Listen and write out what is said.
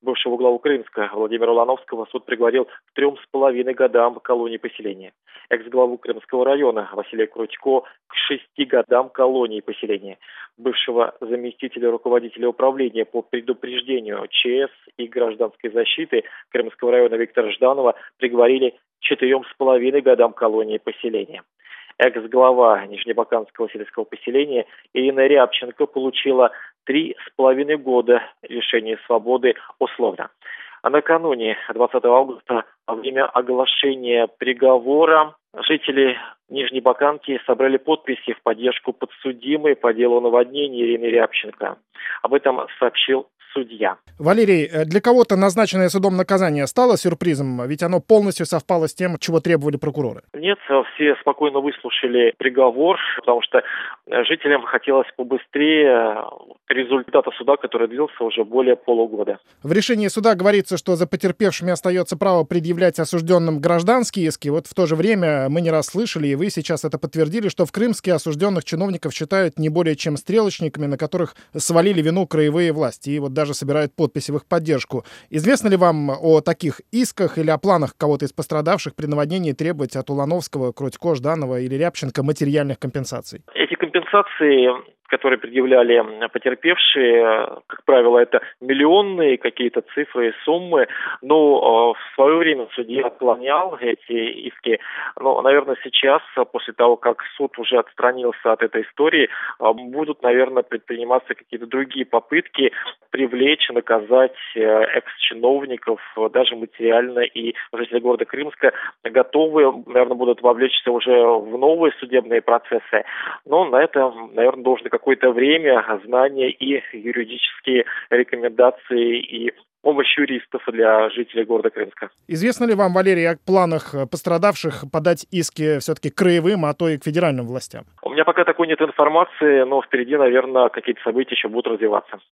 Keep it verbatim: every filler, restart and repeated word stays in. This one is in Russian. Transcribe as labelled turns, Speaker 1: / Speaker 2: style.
Speaker 1: Бывшего главу Крымска Владимира Улановского суд приговорил к трем с половиной годам колонии поселения. Экс-главу Крымского района Василия Крутько к шести годам колонии поселения. Бывшего заместителя руководителя управления по предупреждению ЧС и гражданской защиты Крымского района Виктора Жданова приговорили к четырем с половиной годам колонии поселения. Экс-глава Нижнебаканского сельского поселения Ирина Рябченко получила три с половиной года лишения свободы условно. А накануне двадцатого августа, во время оглашения приговора, жители Нижнебаканки собрали подписи в поддержку подсудимой по делу наводнения Ирины Рябченко. Об этом сообщил судья.
Speaker 2: Валерий, для кого-то назначенное судом наказание стало сюрпризом, ведь оно полностью совпало с тем, чего требовали прокуроры.
Speaker 1: Нет, все спокойно выслушали приговор, потому что жителям хотелось побыстрее результата суда, который длился уже более полугода.
Speaker 2: В решении суда говорится, что за потерпевшими остается право предъявлять осужденным гражданские иски. Вот в то же время мы не раз слышали, и вы сейчас это подтвердили, что в Крымске осужденных чиновников считают не более чем стрелочниками, на которых свалили вину краевые власти, и вот даже собирают подписи в их поддержку. Известно ли вам о таких исках или о планах кого-то из пострадавших при наводнении требовать от Улановского, Крутько, Жданова или Рябченко материальных компенсаций?
Speaker 1: Эти компенсации, которые предъявляли потерпевшие, как правило, это миллионные какие-то цифры и суммы. Но в свое время судья отклонял эти иски. Но, наверное, сейчас, после того, как суд уже отстранился от этой истории, будут, наверное, предприниматься какие-то другие попытки привлечь, наказать экс-чиновников, даже материально. И жители города Крымска готовы, наверное, будут вовлечься уже в новые судебные процессы. Но на это, наверное, должно какое-то время, знания и юридические рекомендации и помощь юристов для жителей города Крымска.
Speaker 2: Известно ли вам, Валерий, о планах пострадавших подать иски все-таки к краевым, а то и к федеральным властям?
Speaker 1: У меня пока такой нет информации, но впереди, наверное, какие-то события еще будут развиваться.